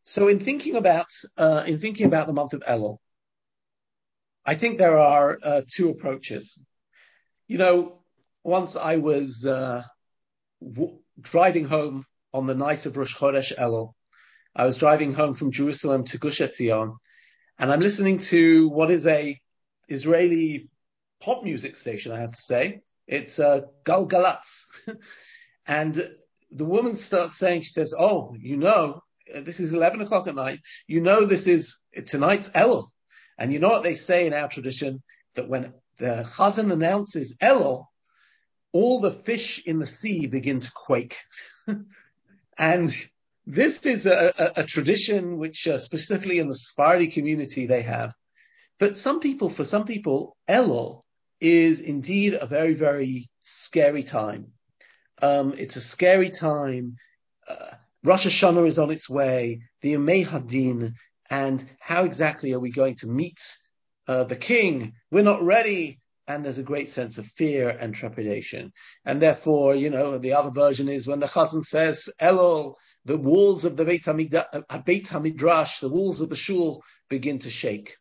So in thinking about the month of Elul, I think there are two approaches. You know, once I was driving home on the night of Rosh Chodesh Elul. I was driving home from Jerusalem to Gush Etzion, and I'm listening to what is a Israeli pop music station. I have to say, it's Gal Galatz, and the woman starts saying, she says, "Oh, this is 11 o'clock at night. This is tonight's Elul." And you know what they say in our tradition, that when the Chazan announces Elul, all the fish in the sea begin to quake. And this is a tradition which specifically in the Sephardi community they have. But for some people, Elul is indeed a very, very scary time. It's a scary time. Rosh Hashanah is on its way, the Yemei Hadin, and how exactly are we going to meet the king? We're not ready. And there's a great sense of fear and trepidation. And therefore, the other version is when the Chazan says, Elul, the walls of the Beit HaMidrash, the walls of the shul begin to shake.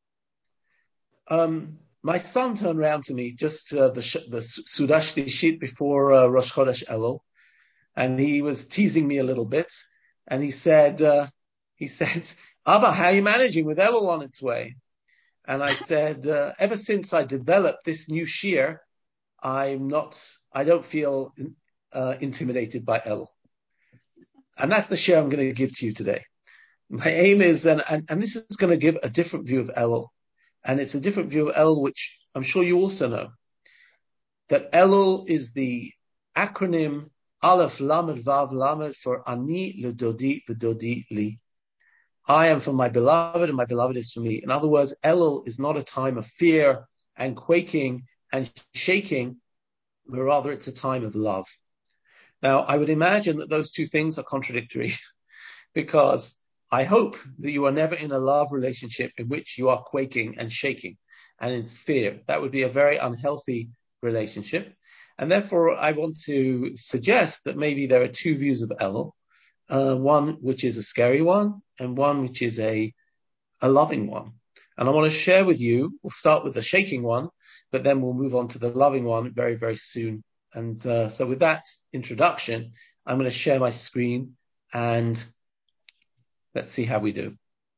My son turned around to me just the Sudash Dishit before Rosh Chodesh Elul, and he was teasing me a little bit. And he said, Abba, how are you managing with Elul on its way? And I said, ever since I developed this new shear, I don't feel intimidated by Elul. And that's the shear I'm going to give to you today. My aim is, and this is going to give a different view of Elul. And it's a different view of Elul, which I'm sure you also know. That Elul is the acronym Aleph Lamed Vav Lamed for Ani L'Dodi V'Dodi Li. I am for my beloved and my beloved is for me. In other words, Elul is not a time of fear and quaking and shaking, but rather it's a time of love. Now, I would imagine that those two things are contradictory because I hope that you are never in a love relationship in which you are quaking and shaking and in fear. That would be a very unhealthy relationship. And therefore, I want to suggest that maybe there are two views of Elul. One which is a scary one, and one which is a loving one. And I want to share with you, we'll start with the shaking one, but then we'll move on to the loving one very, very soon. And so with that introduction, I'm going to share my screen and let's see how we do.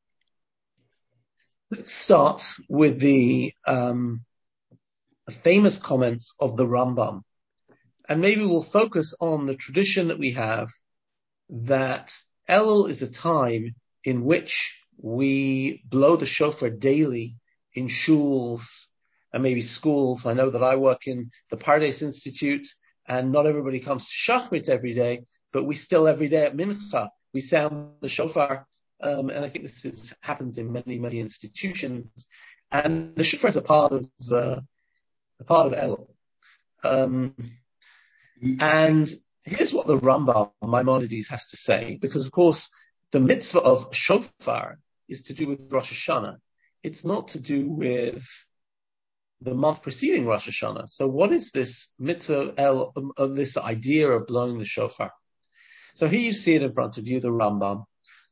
Let's start with the famous comments of the Rambam. And maybe we'll focus on the tradition that we have that Elul is a time in which we blow the shofar daily in shuls and maybe schools. I know that I work in the Pardes Institute and not everybody comes to Shachrit every day, but we still every day at Mincha, we sound the shofar. And I think this happens in many, many institutions. And the shofar is a part of Elul. And here's what the Rambam Maimonides has to say, because of course the mitzvah of shofar is to do with Rosh Hashanah. It's not to do with the month preceding Rosh Hashanah. So what is this mitzvah of this idea of blowing the shofar? So here you see it in front of you, the Rambam.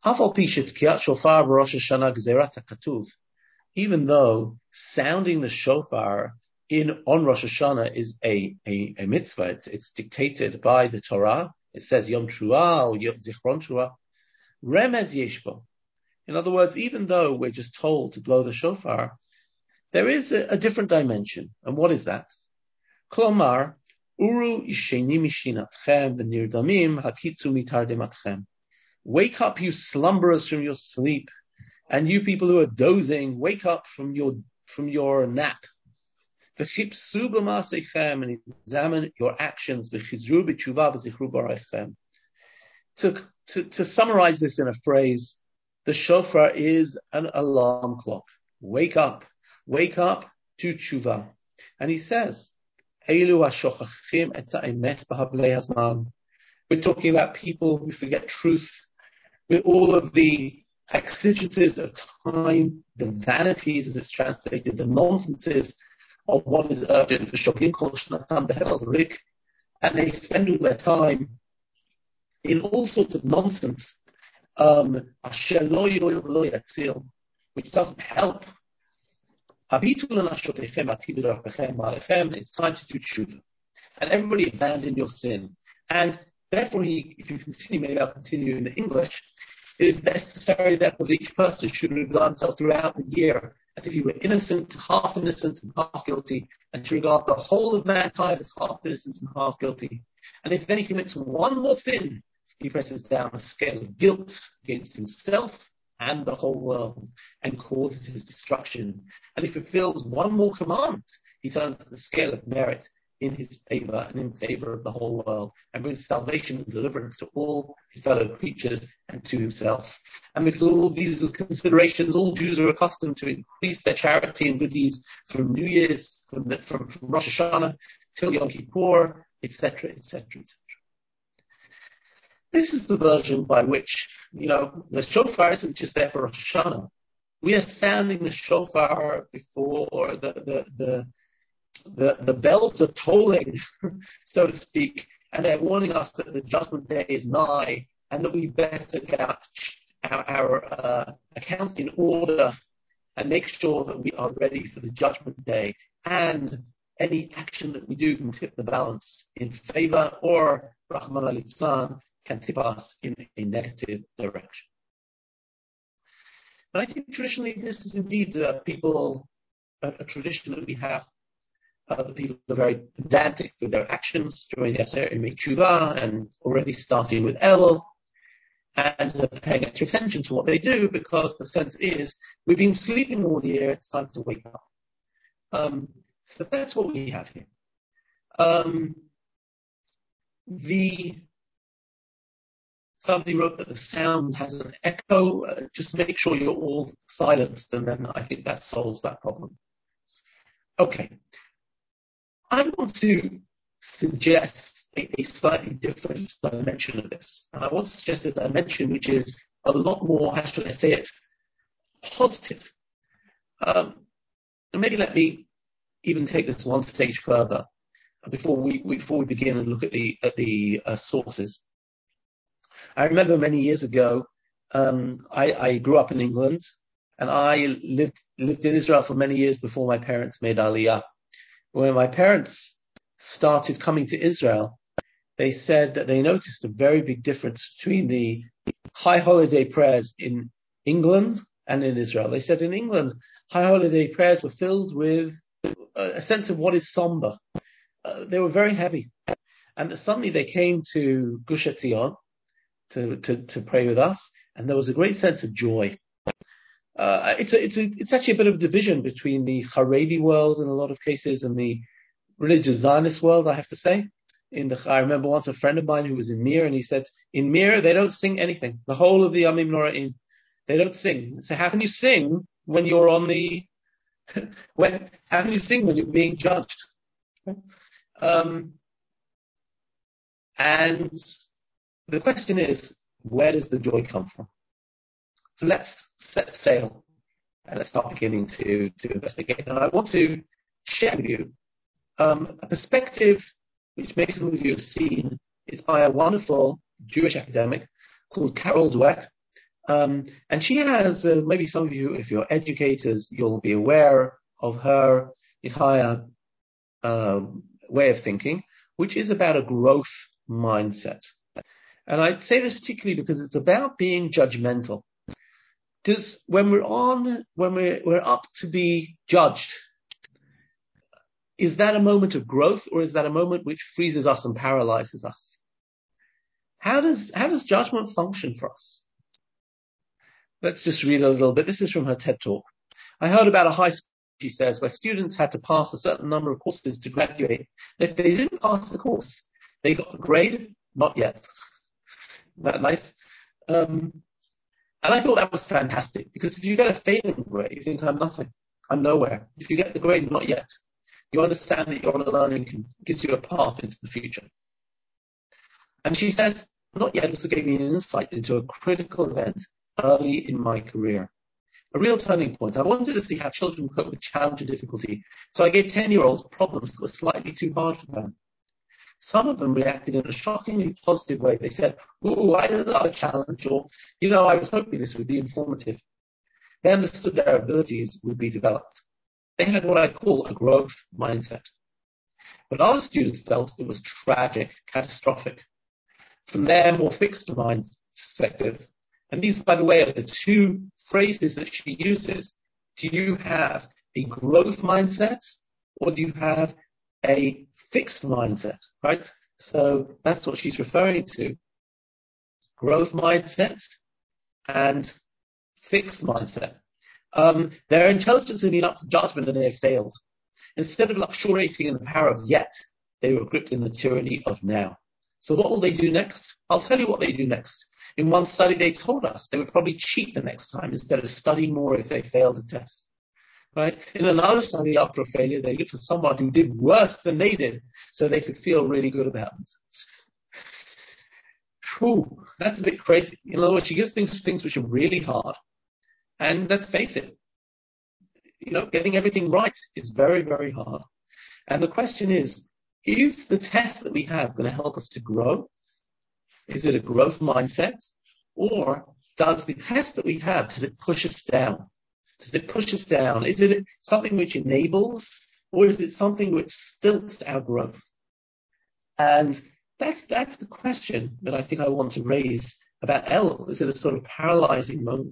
Even though sounding the shofar on Rosh Hashanah is a mitzvah. It's dictated by the Torah. It says Yom Truah or Zichron Truah. Remez Yeshbo. In other words, even though we're just told to blow the shofar, there is a different dimension. And what is that? Klomar, Uru Yisheni Mishinatchem v'nirdamim hakitzu mitardematchem. Wake up, you slumberers, from your sleep, and you people who are dozing, wake up from your nap. V'chipsu b'maseichem, and examine your actions. V'chizru b'tshuva v'zichru b'arechem. To summarize this in a phrase, the shofar is an alarm clock. Wake up to tshuva. And he says, Eilu hashochachim et ha'emet b'havlei hazman. We're talking about people who forget truth with all of the exigencies of time, the vanities, as it's translated, the nonsenses of what is urgent. And they spend all their time in all sorts of nonsense Asher lo yoel v'lo yatzil, which doesn't help. It's time to do tshuva. And everybody abandon your sin. And therefore, if you continue, maybe I'll continue in English, it is necessary that each person should regard himself throughout the year as if he were innocent, and half guilty, and to regard the whole of mankind as half innocent and half guilty. And if then he commits one more sin, he presses down a scale of guilt against himself and the whole world and causes his destruction. And if he fulfills one more command, he turns the scale of merit in his favor and in favor of the whole world and brings salvation and deliverance to all his fellow creatures and to himself. And because all of these considerations, all Jews are accustomed to increase their charity and good deeds from New Year's, from Rosh Hashanah till Yom Kippur, etc., etc., etc. This is the version by which, the shofar isn't just there for Rosh Hashanah. We are sounding the shofar before the bells are tolling, so to speak, and they're warning us that the judgment day is nigh and that we better get our account in order and make sure that we are ready for the judgment day. And any action that we do can tip the balance in favor or, Rahman al-Islam, can tip us in a negative direction. And I think traditionally this is indeed a tradition that we have. The people are very pedantic with their actions during the Aseret Yemei Tshuva and already starting with Elul and paying extra attention to what they do because the sense is we've been sleeping all year, it's time to wake up. So that's what we have here. Somebody wrote that the sound has an echo. Just make sure you're all silenced, and then I think that solves that problem. Okay. I want to suggest a slightly different dimension of this. And I want to suggest a dimension which is a lot more, how should I say it, positive. And maybe let me even take this one stage further before we begin and look at the sources. I remember many years ago, I grew up in England, and I lived in Israel for many years before my parents made Aliyah. When my parents started coming to Israel, they said that they noticed a very big difference between the high holiday prayers in England and in Israel. They said in England, high holiday prayers were filled with a sense of what is somber. They were very heavy. And that suddenly they came to Gush Etzion to pray with us, and there was a great sense of joy. It's actually a bit of a division between the Haredi world in a lot of cases and the religious Zionist world, I have to say. I remember once a friend of mine who was in Mir, and he said, in Mir, they don't sing anything. The whole of the Yamim Nora'im, they don't sing. So how can you sing when you're how can you sing when you're being judged? And the question is, where does the joy come from? So let's set sail and let's start beginning to investigate. And I want to share with you a perspective which maybe some of you have seen. It's by a wonderful Jewish academic called Carol Dweck. And she has, maybe some of you, if you're educators, you'll be aware of her entire way of thinking, which is about a growth mindset. And I'd say this particularly because it's about being judgmental. When we're up to be judged, is that a moment of growth, or is that a moment which freezes us and paralyzes us? How does judgment function for us? Let's just read a little bit. This is from her TED Talk. I heard about a high school, she says, where students had to pass a certain number of courses to graduate. And if they didn't pass the course, they got a grade? Not yet. Isn't that nice? And I thought that was fantastic, because if you get a failing grade, you think, I'm nothing. I'm nowhere. If you get the grade, not yet, you understand that you're on a learning, gives you a path into the future. And she says, not yet also gave me an insight into a critical event early in my career. A real turning point. I wanted to see how children cope with challenge and difficulty, so I gave 10-year-olds problems that were slightly too hard for them. Some of them reacted in a shockingly positive way. They said, "Ooh, I love a challenge," or, I was hoping this would be informative. They understood their abilities would be developed. They had what I call a growth mindset. But other students felt it was tragic, catastrophic. From their more fixed mind perspective, and these, by the way, are the two phrases that she uses. Do you have a growth mindset, or do you have a fixed mindset, right? So that's what she's referring to. Growth mindset and fixed mindset. Their intelligence had been up for judgment and they have failed. Instead of luxuriating in the power of yet, they were gripped in the tyranny of now. So what will they do next? I'll tell you what they do next. In one study, they told us they would probably cheat the next time instead of studying more if they failed a test. Right? In another study, after a failure, they looked for someone who did worse than they did so they could feel really good about themselves. Whew, that's a bit crazy. In other words, she gives things which are really hard. And let's face it, getting everything right is very, very hard. And the question is the test that we have going to help us to grow? Is it a growth mindset? Or does the test that we have, does it push us down? Does it push us down? Is it something which enables, or is it something which stilts our growth? And that's the question that I think I want to raise about Elul. Is it a sort of paralyzing moment?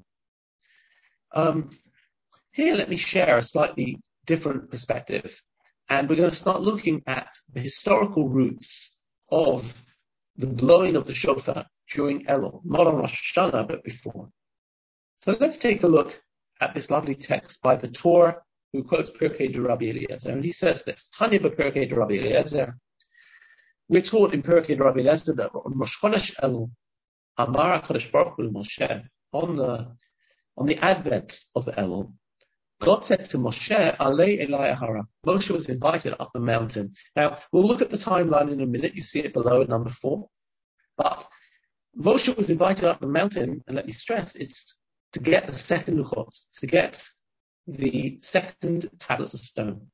Here, let me share a slightly different perspective. And we're going to start looking at the historical roots of the blowing of the shofar during Elul, not on Rosh Hashanah, but before. So let's take a look at this lovely text by the Torah, who quotes Pirkei de Rabbi Eliezer. And he says this, Tanya Pirkei de Rabbi Eliezer. We're taught in Pirkei de Rabbi Eliezer that on Rosh Chodesh Elul, Amar HaKadosh Baruch Hu Moshe, on the advent of Elul, God said to Moshe, Alei Elai Ahara. Moshe was invited up the mountain. Now, we'll look at the timeline in a minute. You see it below at number 4. But Moshe was invited up the mountain, and let me stress, it's to get the second luchot, to get the second tablets of stone.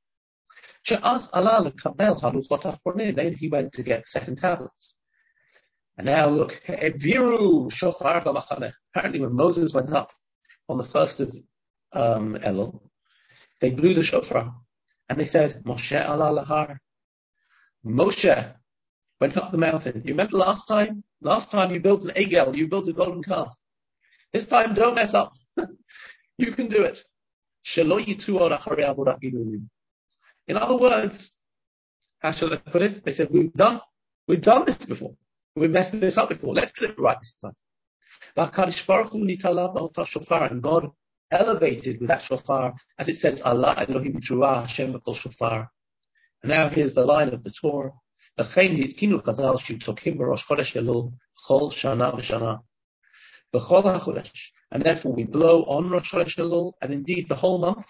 Then he went to get second tablets. And now look, apparently when Moses went up on the first of Elul, they blew the shofar and they said, Moshe ala lahar. Moshe went up the mountain. You remember last time? Last time you built an egel, you built a golden calf. This time, don't mess up. You can do it. In other words, how shall I put it? They said, we've done this before. We've messed this up before. Let's get it right this time. And God elevated with that shofar, as it says, Allah Elohim Truah Hashem Kol Shofar. And now here's the line of the Torah. And therefore we blow on Rosh Chodesh Elul, and indeed the whole month,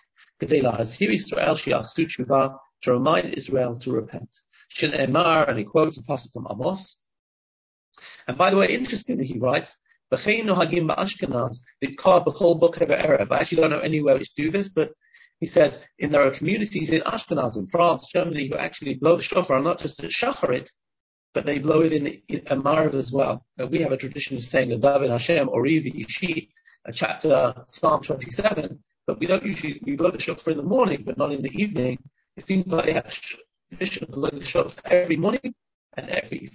to remind Israel to repent. And he quotes a passage from Amos. And by the way, interestingly, he writes, I actually don't know anywhere which do this, but he says there are communities in Ashkenaz, in France, Germany, who actually blow the shofar, not just at Shacharit, but they blow it in Amarav as well. We have a tradition of saying David Hashem Oriv Yishi, chapter Psalm 27, but we blow the shofar in the morning, but not in the evening. It seems like they have a tradition of blowing the shofar every morning and every evening.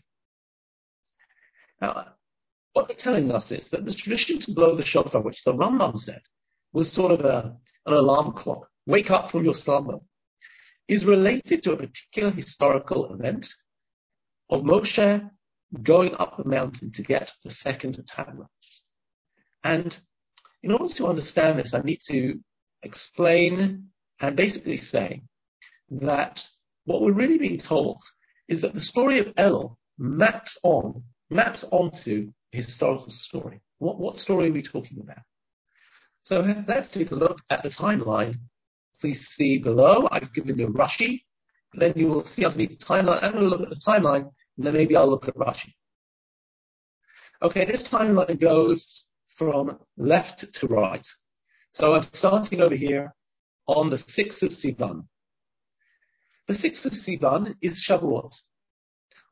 Now, what they're telling us is that the tradition to blow the shofar, which the Rambam said was sort of an alarm clock, wake up from your slumber, is related to a particular historical event of Moshe going up the mountain to get the second tablets. And in order to understand this, I need to explain and basically say that what we're really being told is that the story of Elul maps onto a historical story. What story are we talking about? So let's take a look at the timeline. Please see below. I've given you Rashi. Then you will see underneath the timeline. I'm going to look at the timeline, and then maybe I'll look at Rashi. Okay, this timeline goes from left to right. So I'm starting over here on the 6th of Sivan. The 6th of Sivan is Shavuot.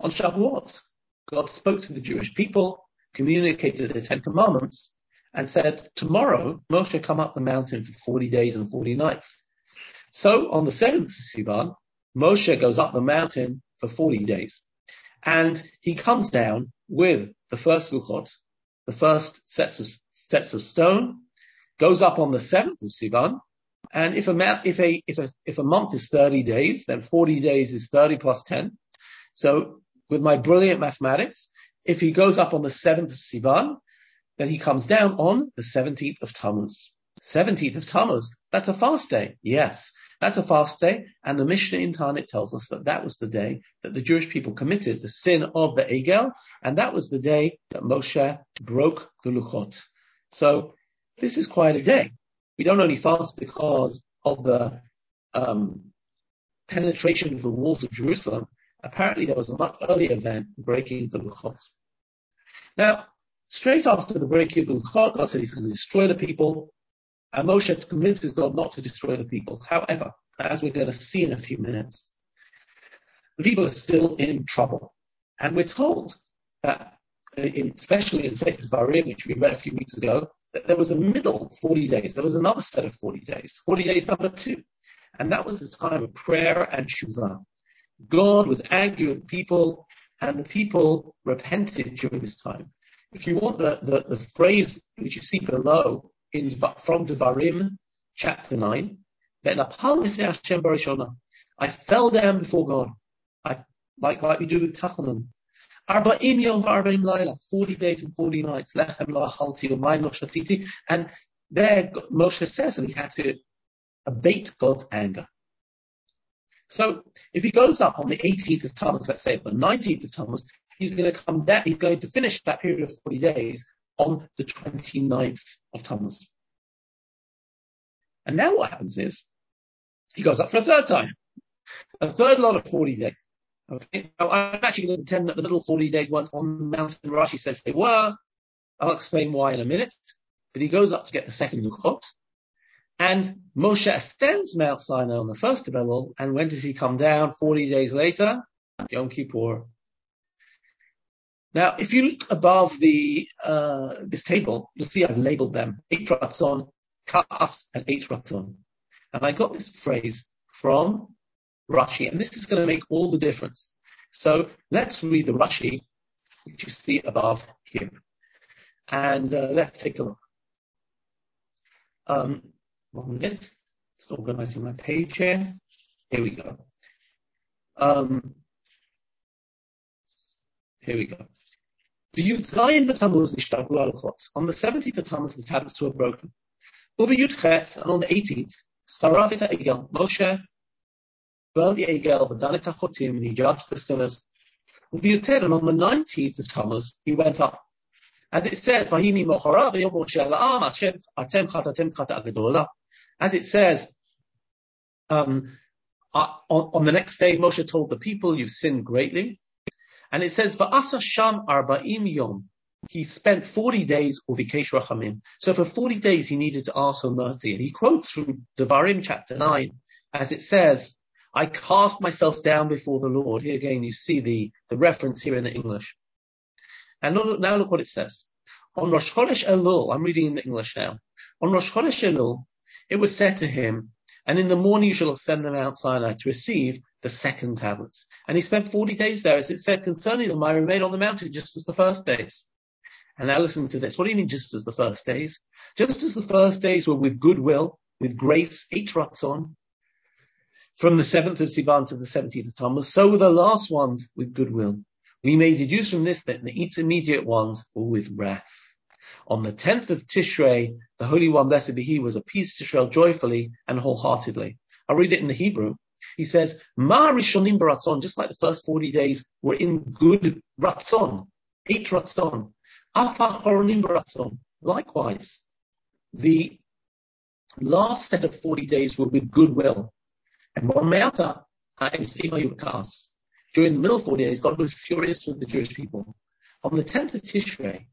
On Shavuot, God spoke to the Jewish people, communicated the 10 Commandments, and said, tomorrow Moshe come up the mountain for 40 days and 40 nights. So on the 7th of Sivan, Moshe goes up the mountain for 40 days. And he comes down with the first luchot, the first sets of stone, goes up on the 7th of Sivan. And if a month is 30 days, then 40 days is 30 plus 10. So with my brilliant mathematics, if he goes up on the 7th of Sivan, then he comes down on the 17th of Tammuz. 17th of Tammuz, that's a fast day. Yes, that's a fast day. And the Mishnah in Tanit tells us that that was the day that the Jewish people committed the sin of the Egel, and that was the day that Moshe broke the Luchot. So this is quite a day. We don't only fast because of the penetration of the walls of Jerusalem. Apparently there was a much earlier event, breaking the Luchot. Now, straight after the breaking of the Luchot, God said he's going to destroy the people, and Moshe convinces God not to destroy the people. However, as we're going to see in a few minutes, the people are still in trouble. And we're told that, especially in Sefer Devarim, which we read a few weeks ago, that there was a middle 40 days. There was another set of 40 days, 40 days number 2. And that was the time of prayer and Shuvah. God was angry with the people, and the people repented during this time. If you want the phrase which you see below from Devarim, chapter 9, then I fell down before God, like we do with Tachanun. 40 yom v'arba'im layla, 40 days and 40 nights. Lechem lo achalti u'mayim lo shatiti. And there Moshe says that he had to abate God's anger. So if he goes up on the 18th of Tammuz, let's say, or the 19th of Tammuz, he's going to come down, he's going to finish that period of 40 days on the 29th of Tammuz. And now what happens is, he goes up for a third time. A third lot of 40 days. Okay. Now, I'm actually going to pretend that the middle 40 days weren't on the mountain. Rashi says they were. I'll explain why in a minute. But he goes up to get the second Luchot. And Moshe ascends Mount Sinai on the first of Elul. And when does he come down? 40 days later, Yom Kippur. Now, if you look above this table, you'll see I've labeled them 8 Ratzon, Ka'as, and 8 Ratzon. And I got this phrase from Rashi, and this is going to make all the difference. So let's read the Rashi, which you see above here. And let's take a look. 1 minute. Just organizing my page here. Here we go. Here we go. On the 17th of Tammuz, the tablets were broken. Over Yud Chet, and on the 18th, Sarafita Egel, Moshe burned the Egel, V'danet HaChotim, and he judged the sinners. And on the 19th of Tammuz, he went up. As it says, As it says, on the next day, Moshe told the people, you've sinned greatly. And it says, V'asa sham arba'im yom. He spent 40 days of Vikesh Rachamim. So for 40 days, he needed to ask for mercy. And he quotes from Devarim chapter 9, as it says, I cast myself down before the Lord. Here again, you see the reference here in the English. And now look what it says. On Rosh Chodesh Elul, I'm reading in the English now. On Rosh Chodesh Elul, it was said to him, and in the morning you shall ascend to Mount Sinai to receive the second tablets. And he spent 40 days there. As it said concerning them, I remained on the mountain just as the first days. And now listen to this. What do you mean just as the first days? Just as the first days were with goodwill, with grace, 8 Ratzon, from the 7th of Sivan to the 17th of Tammuz, so were the last ones with goodwill. We may deduce from this that the intermediate ones were with wrath. On the 10th of Tishrei, the Holy One, blessed be He, was appeased to Israel joyfully and wholeheartedly. I'll read it in the Hebrew. He says, Ma Rishonim Baratzon, just like the first 40 days were in good Ratzon, 8 Ratzon. Afa Choronim Baratzon. Likewise, the last set of 40 days were with goodwill. And during the middle 40 days, God was furious with the Jewish people. On the 10th of Tishrei,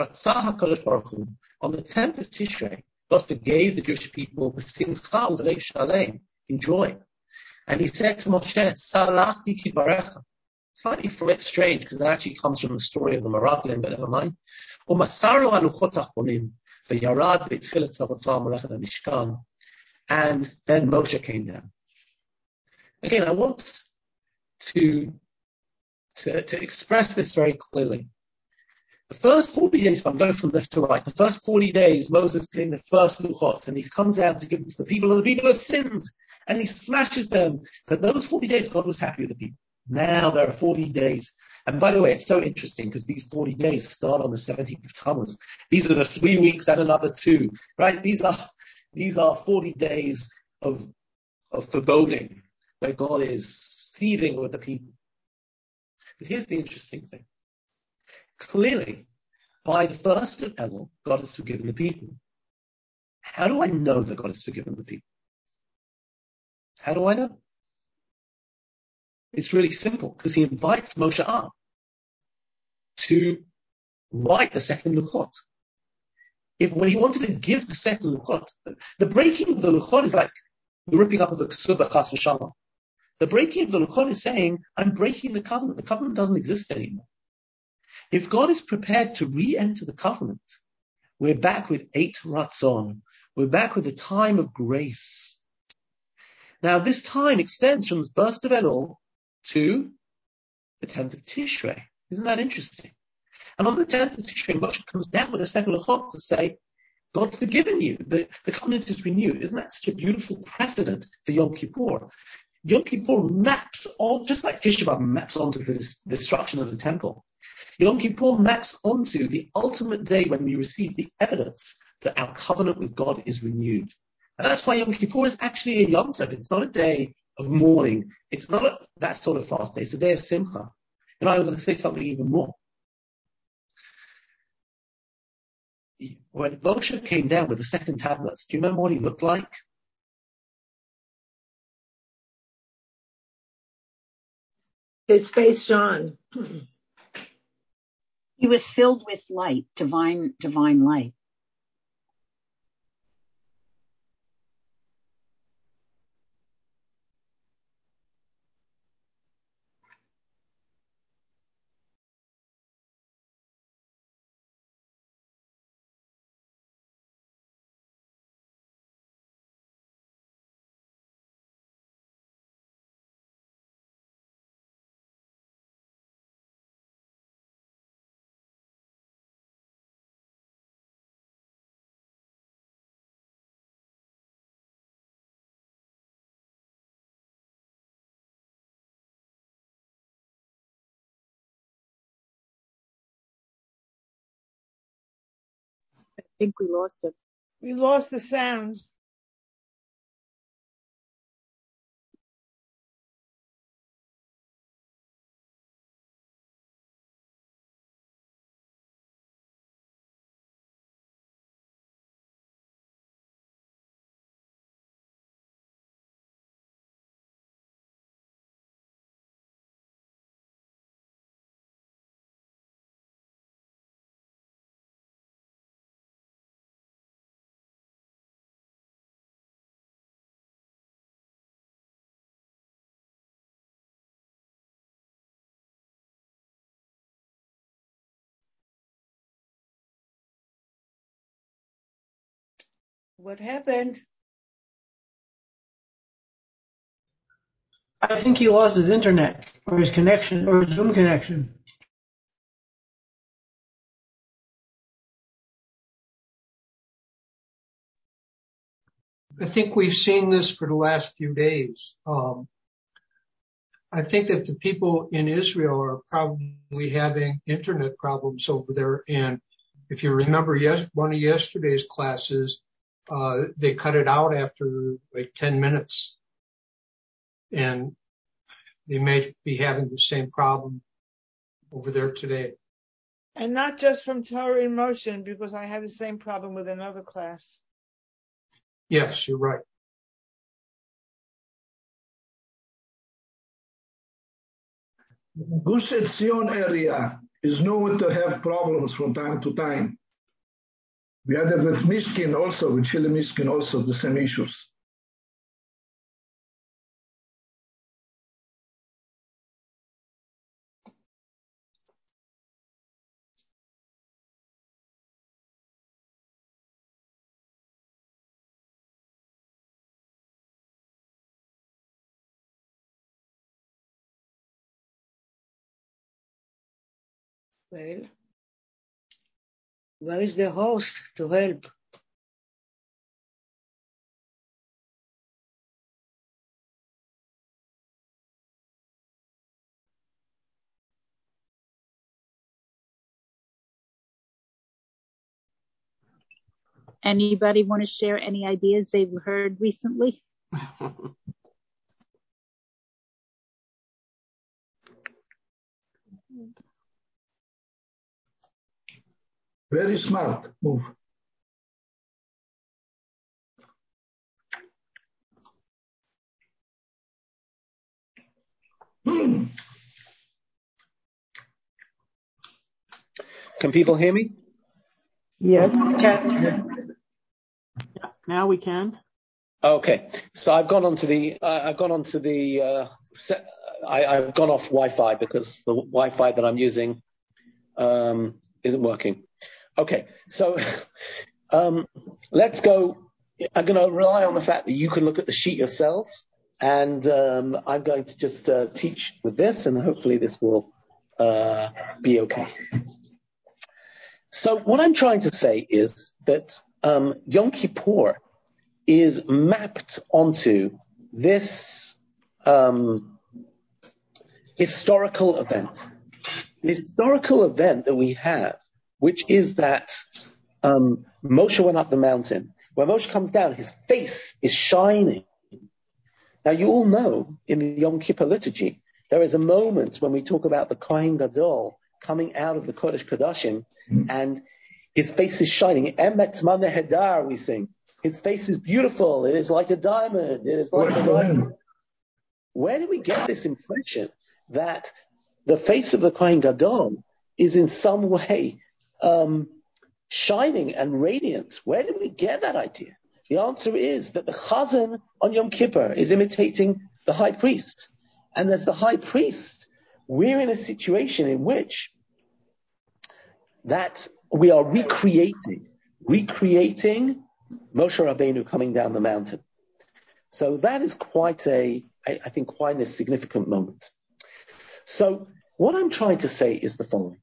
on the 10th of Tishrei, God forgave the Jewish people in joy. And he said to Moshe, Salachti kivarecha, Slightly from it strange, because that actually comes from the story of the Meraglim, but never mind. ומסר לו הלוחות האחרונים, וירד והתחיל את צוותו המלאכת המשכן, and then Moshe came down. Again, I want to express this very clearly. The first 40 days, if I'm going from left to right, the first 40 days, Moses is getting the first luchot, and he comes out to give them to the people, and the people have sinned, and he smashes them. But those 40 days, God was happy with the people. Now there are 40 days. And by the way, it's so interesting, because these 40 days start on the 17th of Tammuz. These are the 3 weeks and another 2, right? These are 40 days of foreboding, where God is seething with the people. But here's the interesting thing. Clearly, by the first of Elul, God has forgiven the people. How do I know that God has forgiven the people? How do I know? It's really simple, because he invites Moshe up to write the second Luchot. When he wanted to give the second Luchot, the breaking of the Luchot is like the ripping up of the Ksubah Chas v'Shalom. The breaking of the Luchot is saying, I'm breaking the covenant. The covenant doesn't exist anymore. If God is prepared to re-enter the covenant, we're back with 8 Ratzon. We're back with the time of grace. Now, this time extends from the 1st of Elul to the 10th of Tishrei. Isn't that interesting? And on the 10th of Tishrei, Moshe comes down with a second Luchot to say, God's forgiven you. The covenant is renewed. Isn't that such a beautiful precedent for Yom Kippur? Yom Kippur maps on, just like Tisha B'Av maps onto the destruction of the temple. Yom Kippur maps onto the ultimate day when we receive the evidence that our covenant with God is renewed. And that's why Yom Kippur is actually a Yom Tov. It's not a day of mourning. It's not that sort of fast day. It's a day of Simcha. And I'm going to say something even more. When Moshe came down with the second tablets, do you remember what he looked like? His face shone. He was filled with light, divine light. I think we lost it. We lost the sound. What happened? I think he lost his internet, or his connection, or his Zoom connection. I think we've seen this for the last few days. I think that the people in Israel are probably having internet problems over there. And if you remember one of yesterday's classes, they cut it out after like 10 minutes. And they may be having the same problem over there today. And not just from Torah in Motion, because I had the same problem with another class. Yes, you're right. Gush Etzion area is known to have problems from time to time. We had it with Mishkin also, with Chile Mishkin also, the same issues. Well, where is the host to help? Anybody want to share any ideas they've heard recently? Very smart move. Can people hear me? Yes. Now we can. Okay, so I've gone off Wi-Fi because the Wi-Fi that I'm using isn't working. Okay, so let's go. I'm going to rely on the fact that you can look at the sheet yourselves, and I'm going to just teach with this, and hopefully this will be okay. So what I'm trying to say is that Yom Kippur is mapped onto this historical event. The historical event that we have, which is that Moshe went up the mountain. When Moshe comes down, his face is shining. Now, you all know in the Yom Kippur liturgy, there is a moment when we talk about the Kohen Gadol coming out of the Kodesh Kodashim, and his face is shining. Emet Manehedar, we sing. His face is beautiful. It is like a diamond. It is like a diamond. Where do we get this impression that the face of the Kohen Gadol is in some way shining and radiant? Where did we get that idea? The answer is that the Chazan on Yom Kippur is imitating the high priest. And as the high priest, we're in a situation in which that we are recreating Moshe Rabbeinu coming down the mountain. So that is quite a significant moment. So what I'm trying to say is the following.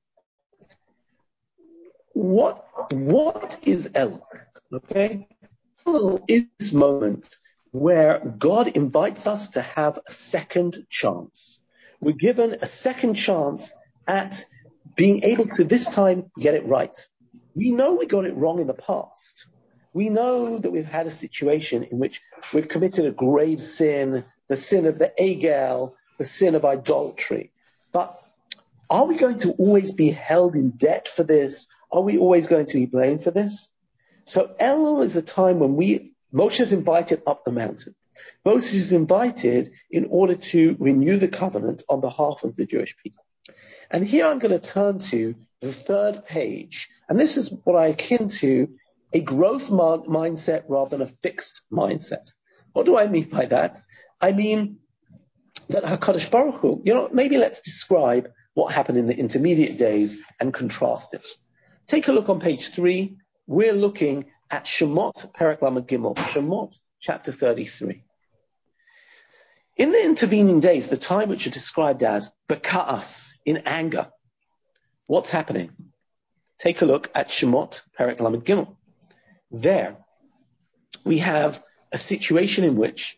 What is Elul? Okay? Elul is this moment where God invites us to have a second chance. We're given a second chance at being able to this time get it right. We know we got it wrong in the past. We know that we've had a situation in which we've committed a grave sin, the sin of the Egel, the sin of idolatry. But are we going to always be held in debt for this? Are we always going to be blamed for this? So Elul is a time when Moshe is invited up the mountain. Moses is invited in order to renew the covenant on behalf of the Jewish people. And here I'm going to turn to the third page. And this is what I akin to a growth mindset rather than a fixed mindset. What do I mean by that? I mean that HaKadosh Baruch Hu, maybe let's describe what happened in the intermediate days and contrast it. Take a look on page 3. We're looking at Shemot, Perek Lamed Gimel, Shemot, chapter 33. In the intervening days, the time which are described as Beka'as, in anger, what's happening? Take a look at Shemot, Perek Lamed Gimel. There, we have a situation in which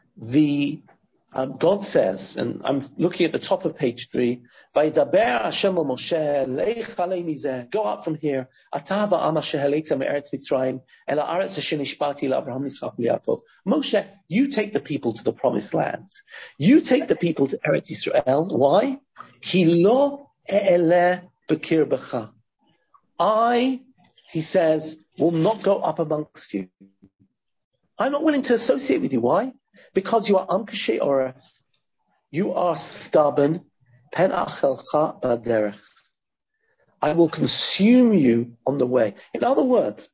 God says, and I'm looking at the top of page 3, Vaydaber Hashem el Moshe, leich alei mizeh, go up from here, ata va'am asher haleita me'eretz Mitzrayim, el ha'aretz asher nishbati la'Avraham, Yitzchak, Yaakov. Moshe, you take the people to the promised land. You take the people to Eretz Yisrael. Why? Ki lo e'eleh b'kirbecha. He says, will not go up amongst you. I'm not willing to associate with you. Why? Because you are amkashe orah. You are stubborn. Pen achelcha baderech. I will consume you on the way. In other words,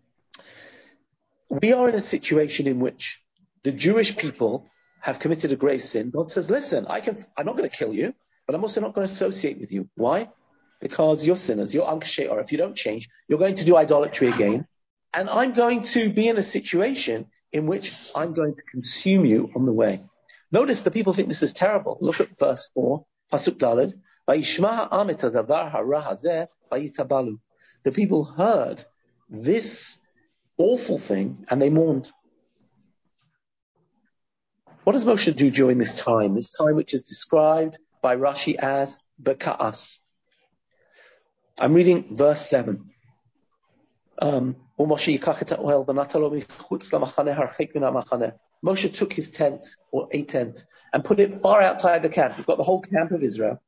we are in a situation in which the Jewish people have committed a grave sin. God says, listen, I'm not going to kill you, but I'm also not going to associate with you. Why? Because you're sinners, you're amkashe orah. If you don't change, you're going to do idolatry again. And I'm going to be in a situation in which I'm going to consume you on the way. Notice the people think this is terrible. Look at verse 4, Pasuk Daled. The people heard this awful thing and they mourned. What does Moshe do during this time? This time which is described by Rashi as Beka'as. I'm reading verse 7. Moshe took his tent, or a tent, and put it far outside the camp. You've got the whole camp of Israel.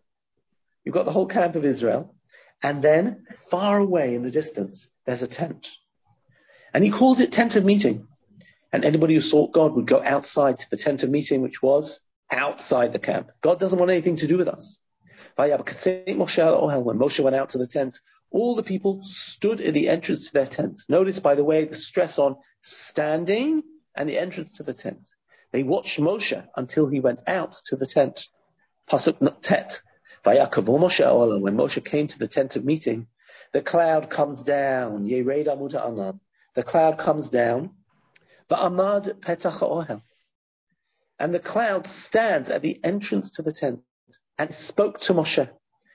And then, far away in the distance, there's a tent. And he called it tent of meeting. And anybody who sought God would go outside to the tent of meeting, which was outside the camp. God doesn't want anything to do with us. When Moshe went out to the tent, all the people stood at the entrance to their tent. Notice, by the way, the stress on standing and the entrance to the tent. They watched Moshe until he went out to the tent. Pasuk Tet. When Moshe came to the tent of meeting, the cloud comes down. The cloud comes down. Va'amad petach ha'ohel. And the cloud stands at the entrance to the tent and spoke to Moshe.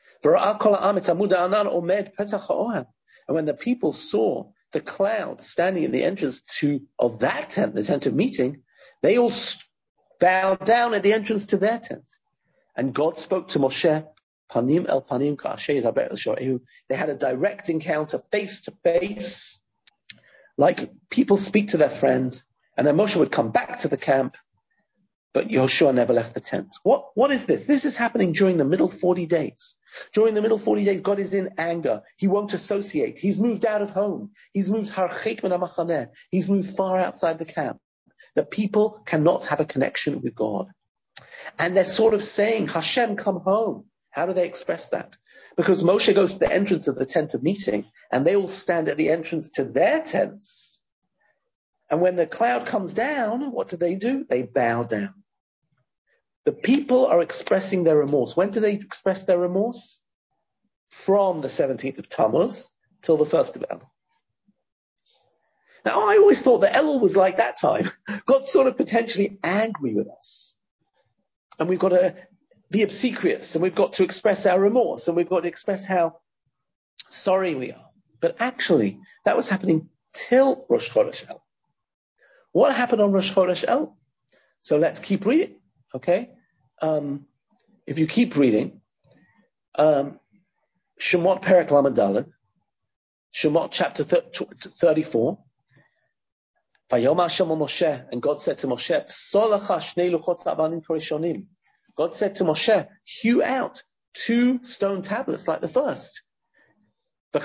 And when the people saw the cloud standing at the entrance of that tent, the tent of meeting, they all bowed down at the entrance to their tent. And God spoke to Moshe, panim el panim ka'asher yadaber el shorehu. They had a direct encounter, face to face, like people speak to their friend. And then Moshe would come back to the camp, but Yoshua never left the tent. What is this? This is happening during the middle 40 days. During the middle 40 days, God is in anger. He won't associate. He's moved out of home. He's moved harchek min hamachaneh. He's moved far outside the camp. The people cannot have a connection with God. And they're sort of saying, Hashem, come home. How do they express that? Because Moshe goes to the entrance of the tent of meeting, and they all stand at the entrance to their tents. And when the cloud comes down, what do? They bow down. The people are expressing their remorse. When do they express their remorse? From the 17th of Tammuz till the 1st of Elul. Now, I always thought that Elul was like that time. God's sort of potentially angry with us. And we've got to be obsequious, and we've got to express our remorse, and we've got to express how sorry we are. But actually, that was happening till Rosh Chodesh El. What happened on Rosh Chodesh El? So let's keep reading, okay? If you keep reading, Shemot Perek Lamed Daled, Shemot chapter 34, Vayom Hashem Moshe, and God said to Moshe, Psolacha shnei luchot ha'avanim korishonim. God said to Moshe, hew out 2 stone tablets like the first. And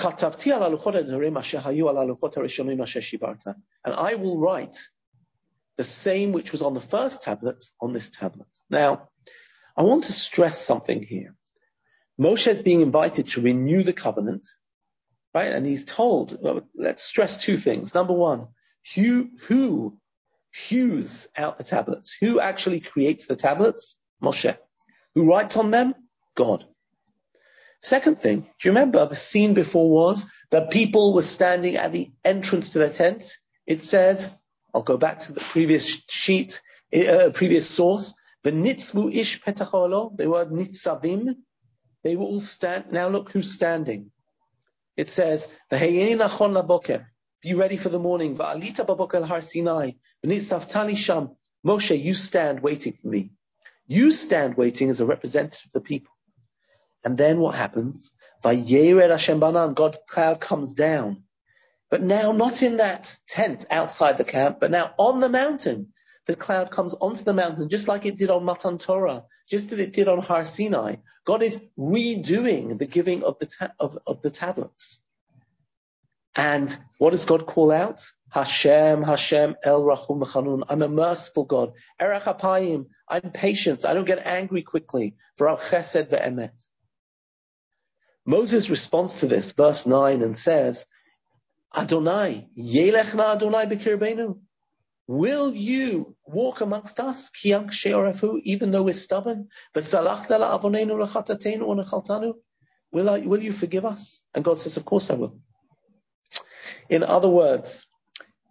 I will write the same which was on the first tablets on this tablet. Now, I want to stress something here. Moshe is being invited to renew the covenant, right? And he's told, let's stress 2 things. Number 1, who hews out the tablets? Who actually creates the tablets? Moshe. Who writes on them? God. Second thing, do you remember the scene before was the people were standing at the entrance to their tent? It said, I'll go back to the previous sheet, previous source. The nitzvu ish petacholo, they were nitzavim. They were all now look who's standing. It says, V'heyeni nachon laboker, be ready for the morning. Va'alita baboker al har Sinai. V'nitzaftali sham. Moshe, you stand waiting for me. You stand waiting as a representative of the people. And then what happens? Vayered Hashem banan, God's cloud comes down. But now not in that tent outside the camp, but now on the mountain. The cloud comes onto the mountain, just like it did on Matan Torah, just as it did on Har Sinai. God is redoing the giving of the tablets. And what does God call out? Hashem, Hashem, El Rachum Chanun. I'm a merciful God. Erech Apayim. I'm patient. I don't get angry quickly. V'rav Chesed ve'emet. Moses responds to this, verse 9, and says, Adonai, Yelechna Adonai b'kirbeinu. Will you walk amongst us, Kiyank she'orefu, even though we're stubborn? V'salachta la'avoneinu l'chatateinu u'nechaltanu. Will you forgive us? And God says, of course I will. In other words,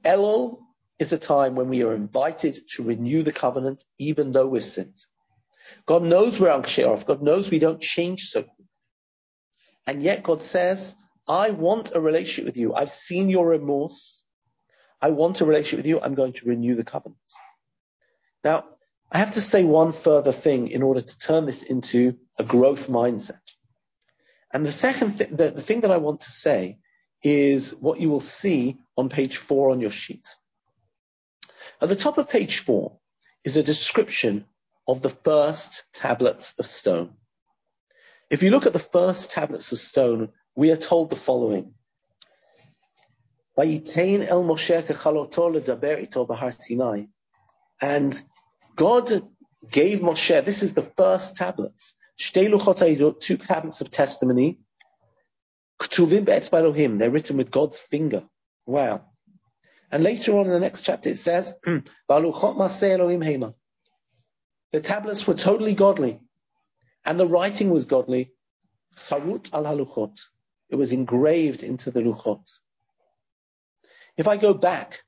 Elul is a time when we are invited to renew the covenant, even though we've sinned. God knows we're Ankshirov. God knows we don't change so. And yet God says, I want a relationship with you. I've seen your remorse. I want a relationship with you. I'm going to renew the covenant. Now, I have to say one further thing in order to turn this into a growth mindset. And the second thing, the thing that I want to say is what you will see on page 4 on your sheet. At the top of page 4 is a description of the first tablets of stone. If you look at the first tablets of stone, we are told the following. Vayitain el Moshe kechaloto ledaber ito b'har Sinai. And God gave Moshe, this is the first tablets, Shtei luchot ha'idut, 2 tablets of testimony, ktuvim be'etzba Elohim, they're written with God's finger. Wow. And later on in the next chapter it says, V'aluchot maseh Elohim heima. The tablets were totally godly, and the writing was godly. Charut al haluchot. It was engraved into the luchot. If I go back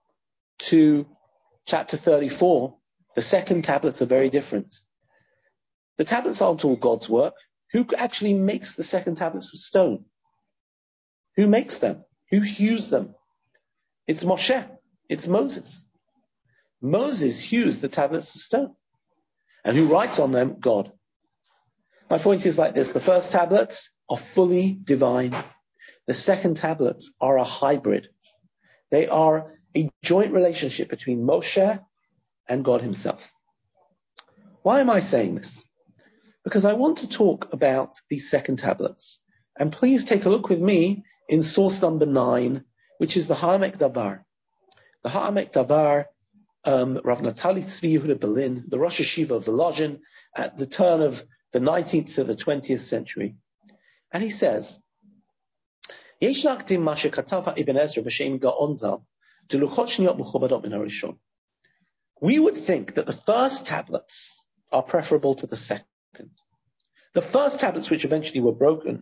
to chapter 34, the second tablets are very different. The tablets aren't all God's work. Who actually makes the second tablets of stone? Who makes them? Who hews them? It's Moshe. It's Moses. Moses hews the tablets of stone. And who writes on them? God. My point is like this. The first tablets are fully divine. The second tablets are a hybrid. They are a joint relationship between Moshe and God himself. Why am I saying this? Because I want to talk about these second tablets. And please take a look with me in source number 9, which is the Ha'amek Davar. The Ha'amek Davar, Rav Natali Tzvi Yehuda Berlin, the Rosh Yeshiva of Volozhin, at the turn of the 19th to the 20th century. And he says, Yesh nakdim ma shekatav Ibn Ezra b'shem Gaon Zal, deluchot shniyot mechubadot min harishon. We would think that the first tablets are preferable to the second. The first tablets which eventually were broken,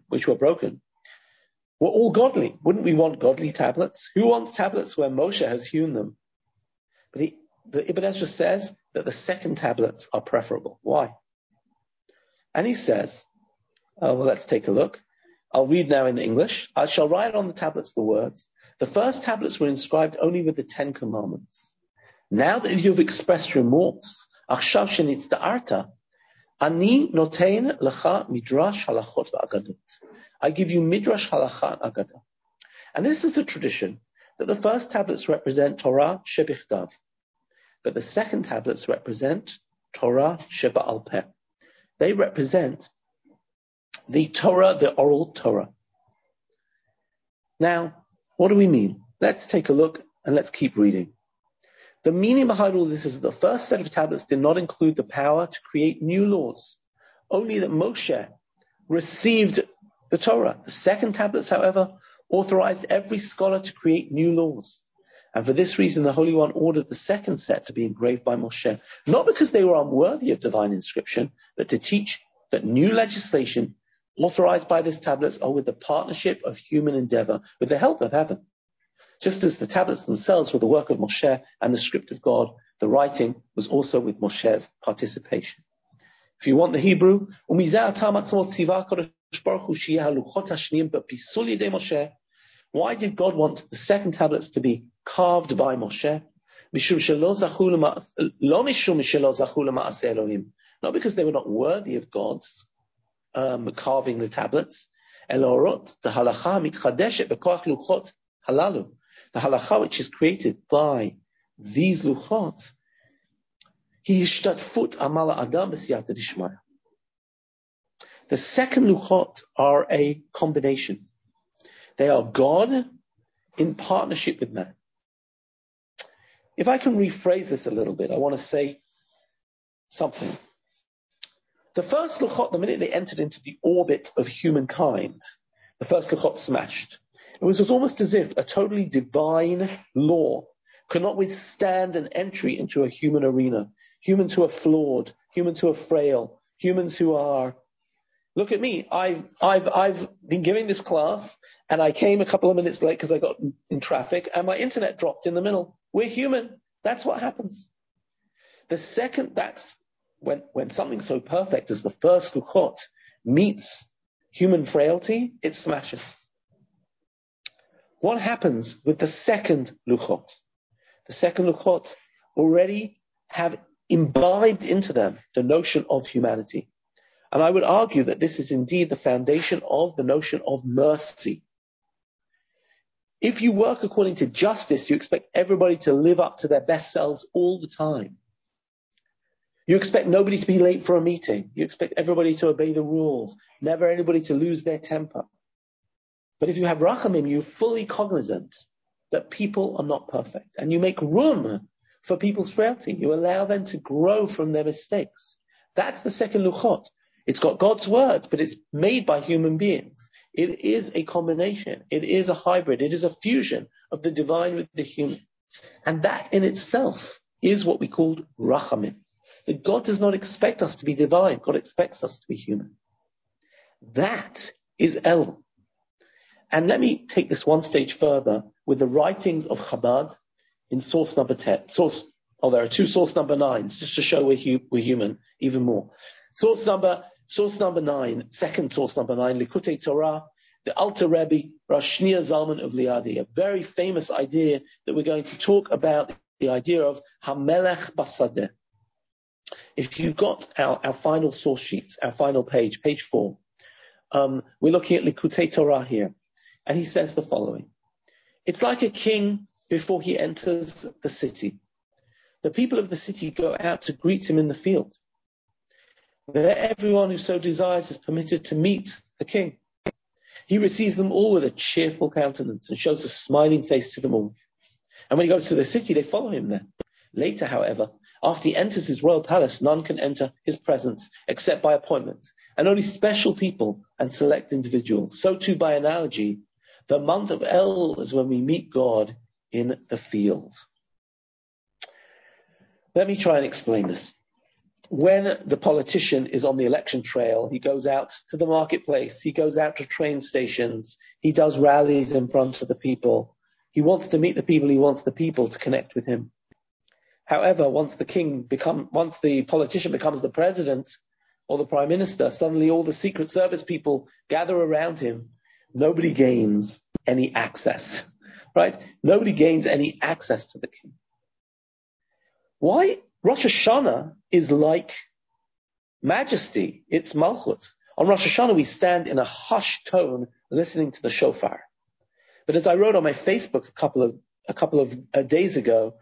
were all godly. Wouldn't we want godly tablets? Who wants tablets where Moshe has hewn them? But the Ibn Ezra says that the second tablets are preferable. Why? And he says, well, let's take a look. I'll read now in the English. I shall write on the tablets the words. The first tablets were inscribed only with the 10 commandments. Now that you've expressed remorse, achshav shenitzta'arta, ani notein lecha midrash halachot v'agadot. I give you midrash halacha and agadah. And this is a tradition that the first tablets represent Torah shebichtav, but the second tablets represent Torah sheba'al peh. They represent the Torah, the oral Torah. Now, what do we mean? Let's take a look and let's keep reading. The meaning behind all this is that the first set of tablets did not include the power to create new laws, only that Moshe received the Torah. The second tablets, however, authorized every scholar to create new laws. And for this reason, the Holy One ordered the second set to be engraved by Moshe, not because they were unworthy of divine inscription, but to teach that new legislation authorized by these tablets are with the partnership of human endeavor, with the help of heaven. Just as the tablets themselves were the work of Moshe and the script of God, the writing was also with Moshe's participation. If you want the Hebrew, why did God want the second tablets to be carved by Moshe? Not because they were not worthy of God's carving the tablets. The halacha which is created by these luchot, the second luchot are a combination. They are God in partnership with man. If I can rephrase this a little bit, I want to say something. The first luchot, the minute they entered into the orbit of humankind, the first luchot smashed. It was almost as if a totally divine law could not withstand an entry into a human arena. Humans who are flawed, humans who are frail, humans who are... Look at me. I've been giving this class, and I came a couple of minutes late because I got in traffic, and my internet dropped in the middle. We're human. That's what happens. The second, that's when something so perfect as the first Luchot meets human frailty, it smashes. What happens with the second Luchot? The second Luchot already have imbibed into them the notion of humanity. And I would argue that this is indeed the foundation of the notion of mercy. If you work according to justice, you expect everybody to live up to their best selves all the time. You expect nobody to be late for a meeting. You expect everybody to obey the rules, never anybody to lose their temper. But if you have rachamim, you're fully cognizant that people are not perfect. And you make room for people's frailty. You allow them to grow from their mistakes. That's the second Luchot. It's got God's word, but it's made by human beings. It is a combination. It is a hybrid. It is a fusion of the divine with the human. And that in itself is what we call rachamim. That God does not expect us to be divine. God expects us to be human. That is El. And let me take this one stage further with the writings of Chabad in source number 10. There are two source number 9s, just to show we're human even more. Source number 9, second source number 9, Likutei Torah, the Alter Rebbe, Rosh Shneir Zalman of Liadi, a very famous idea that we're going to talk about, the idea of Hamelech Basadeh. If you've got our final source sheet, our final page 4, we're looking at Likutei Torah here. And he says the following. It's like a king before he enters the city. The people of the city go out to greet him in the field. There everyone who so desires is permitted to meet the king. He receives them all with a cheerful countenance and shows a smiling face to them all. And when he goes to the city, they follow him there. Later, however, after he enters his royal palace, none can enter his presence except by appointment, and only special people and select individuals. So too, by analogy, the month of El is when we meet God in the field. Let me try and explain this. When the politician is on the election trail, he goes out to the marketplace, he goes out to train stations, he does rallies in front of the people. He wants to meet the people, he wants the people to connect with him. However, once the politician becomes the president or the prime minister, suddenly all the Secret Service people gather around him. Nobody gains any access, right? Nobody gains any access to the king. Why? Rosh Hashanah is like majesty. It's Malchut. On Rosh Hashanah, we stand in a hushed tone listening to the shofar. But as I wrote on my Facebook a couple of days ago,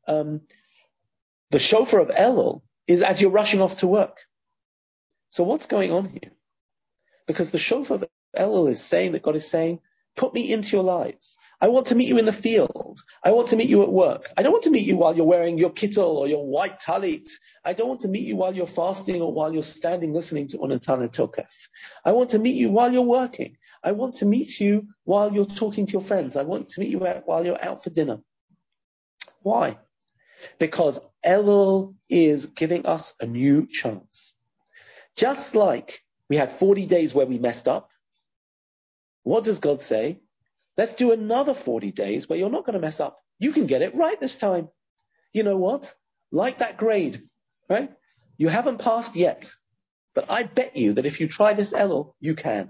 the shofar of Elul is as you're rushing off to work. So what's going on here? Because the shofar of Elul is saying that God is saying, put me into your lives. I want to meet you in the field. I want to meet you at work. I don't want to meet you while you're wearing your kittel or your white talit. I don't want to meet you while you're fasting or while you're standing listening to Unatana Tokef. I want to meet you while you're working. I want to meet you while you're talking to your friends. I want to meet you while you're out for dinner. Why? Because Elul is giving us a new chance. Just like we had 40 days where we messed up, what does God say? Let's do another 40 days where you're not going to mess up. You can get it right this time. You know what? Like that grade, right? You haven't passed yet, but I bet you that if you try this Elul, you can.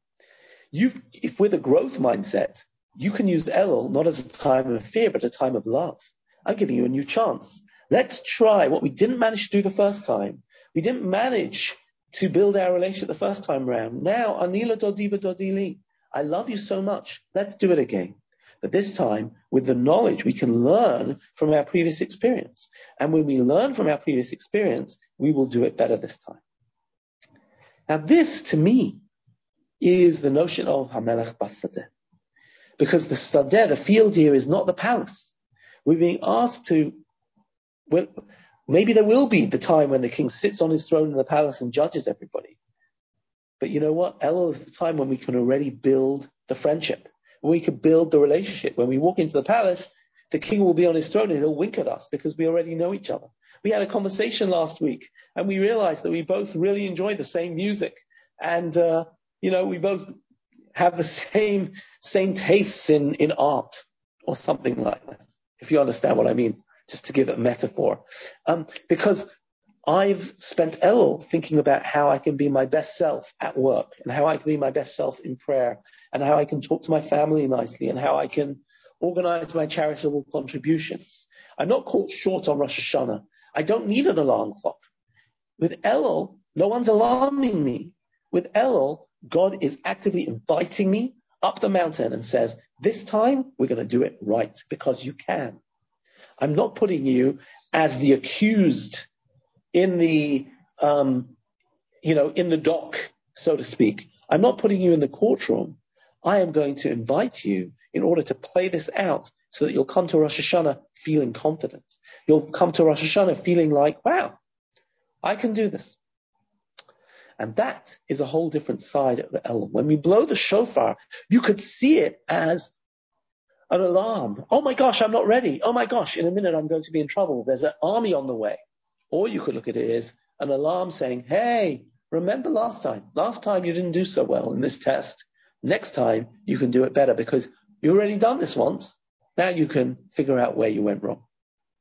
If with a growth mindset, you can use Elul not as a time of fear, but a time of love. I'm giving you a new chance. Let's try what we didn't manage to do the first time. We didn't manage to build our relationship the first time around. Now, Anila Dodiba Dodili. I love you so much. Let's do it again. But this time, with the knowledge, we can learn from our previous experience. And when we learn from our previous experience, we will do it better this time. Now this, to me, is the notion of Hamelech Basadeh. Because the Sadeh, the field here, is not the palace. We're being asked to, well, maybe there will be the time when the king sits on his throne in the palace and judges everybody. But you know what? Elul is the time when we can already build the friendship, when we can build the relationship. When we walk into the palace, the king will be on his throne and he'll wink at us because we already know each other. We had a conversation last week and we realized that we both really enjoy the same music. And, we both have the same tastes in art or something like that, if you understand what I mean, just to give it a metaphor. Because I've spent Elul thinking about how I can be my best self at work, and how I can be my best self in prayer, and how I can talk to my family nicely, and how I can organize my charitable contributions. I'm not caught short on Rosh Hashanah. I don't need an alarm clock. With Elul, no one's alarming me. With Elul, God is actively inviting me up the mountain and says, this time we're going to do it right because you can. I'm not putting you as the accused in the, in the dock, so to speak. I'm not putting you in the courtroom. I am going to invite you in order to play this out so that you'll come to Rosh Hashanah feeling confident. You'll come to Rosh Hashanah feeling like, wow, I can do this. And that is a whole different side of the Elul. When we blow the shofar, you could see it as an alarm. Oh my gosh, I'm not ready. Oh my gosh, in a minute I'm going to be in trouble. There's an army on the way. Or you could look at it as an alarm saying, hey, remember last time? Last time you didn't do so well in this test. Next time you can do it better because you've already done this once. Now you can figure out where you went wrong.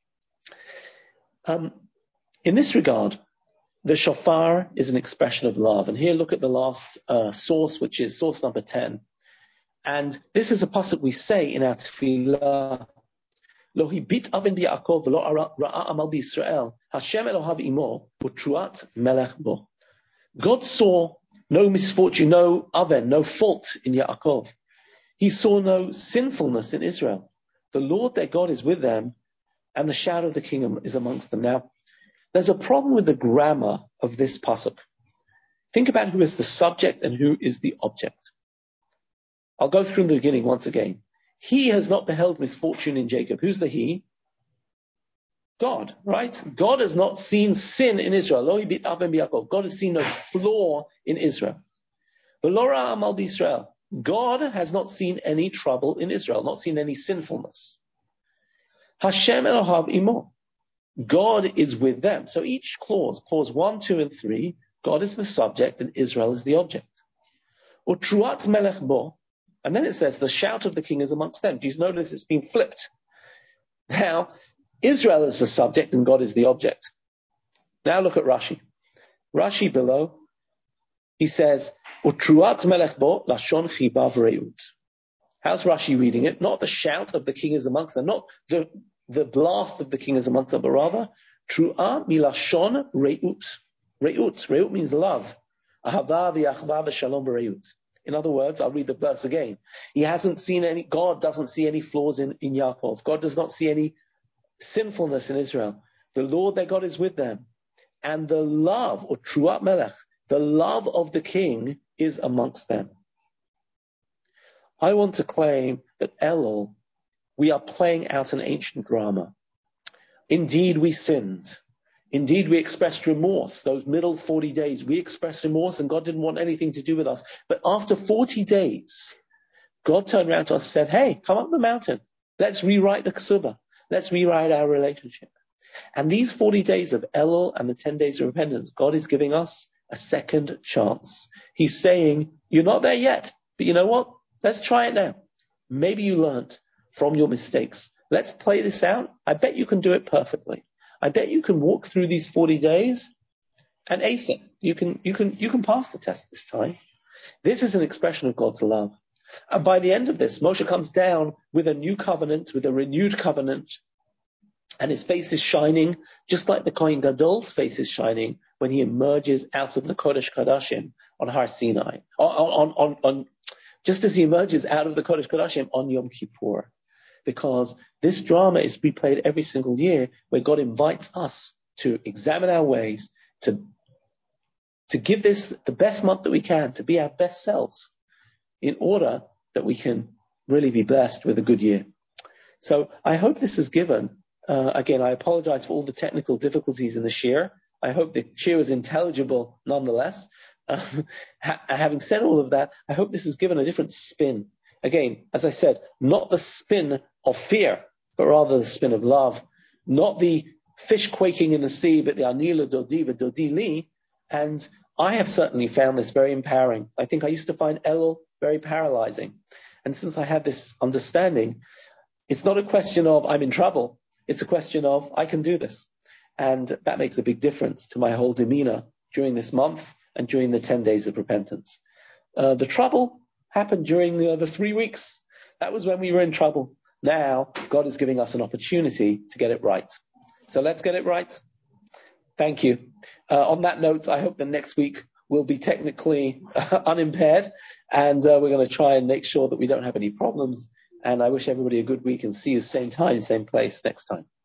In this regard, the shofar is an expression of love. And here look at the last source, which is source number 10. And this is a pasuk we say in our tefillah. Lo hibit aven bi'Yaakov v'lo ra'a amal b'Yisrael. Hashem Elohav imo u'truat melech bo. God saw no misfortune, no aven, no fault in Yaakov. He saw no sinfulness in Israel. The Lord their God is with them, and the shadow of the kingdom is amongst them. Now, there's a problem with the grammar of this pasuk. Think about who is the subject and who is the object. I'll go through the beginning once again. He has not beheld misfortune in Jacob. Who's the he? God, right? God has not seen sin in Israel. God has seen no flaw in Israel. V'lo amal b'Yisrael. God has not seen any trouble in Israel, not seen any sinfulness. Hashem Elohav imo. God is with them. So each clause 1, 2, and 3, God is the subject and Israel is the object. Utruat melech bo. And then it says, the shout of the king is amongst them. Do you notice it's been flipped? Now, Israel is the subject and God is the object. Now look at Rashi. Rashi below, he says, Utruat melech bo lashon chiba v'reut. How's Rashi reading it? Not the shout of the king is amongst them, not the blast of the king is amongst them, but rather, Tru'a milashon reut. Reut means love. Ahava v'yachva v'shalom v'reut. In other words, I'll read the verse again. God doesn't see any flaws in Yaakov. God does not see any sinfulness in Israel. The Lord their God is with them. And the love, or Truat Melech, the love of the king is amongst them. I want to claim that Elul, we are playing out an ancient drama. Indeed, we sinned. Indeed, we expressed remorse. Those middle 40 days, we expressed remorse and God didn't want anything to do with us. But after 40 days, God turned around to us and said, hey, come up the mountain. Let's rewrite the Kesubah. Let's rewrite our relationship. And these 40 days of Elul and the 10 days of repentance, God is giving us a second chance. He's saying, you're not there yet, but you know what? Let's try it now. Maybe you learned from your mistakes. Let's play this out. I bet you can do it perfectly. I bet you can walk through these 40 days and ace it. You can pass the test this time. This is an expression of God's love. And by the end of this, Moshe comes down with a new covenant, with a renewed covenant, and his face is shining, just like the Kohen Gadol's face is shining when he emerges out of the Kodesh Kodashim on Har Sinai, just as he emerges out of the Kodesh Kodashim on Yom Kippur. Because this drama is replayed every single year where God invites us to examine our ways, to give this the best month that we can, to be our best selves in order that we can really be blessed with a good year. So I hope this is given. Again, I apologize for all the technical difficulties in the shir. I hope the shir was intelligible nonetheless. Having said all of that, I hope this is given a different spin. Again, as I said, not the spin of fear, but rather the spin of love. Not the fish quaking in the sea, but the anila dodi v'dodi li. And I have certainly found this very empowering. I think I used to find Elul very paralyzing. And since I had this understanding, it's not a question of I'm in trouble. It's a question of I can do this. And that makes a big difference to my whole demeanor during this month and during the 10 days of repentance. The trouble happened during the 3 weeks. That was when we were in trouble. Now, God is giving us an opportunity to get it right. So let's get it right. Thank you. On that note, I hope that next week will be technically unimpaired, and we're going to try and make sure that we don't have any problems. And I wish everybody a good week, and see you same time, same place next time.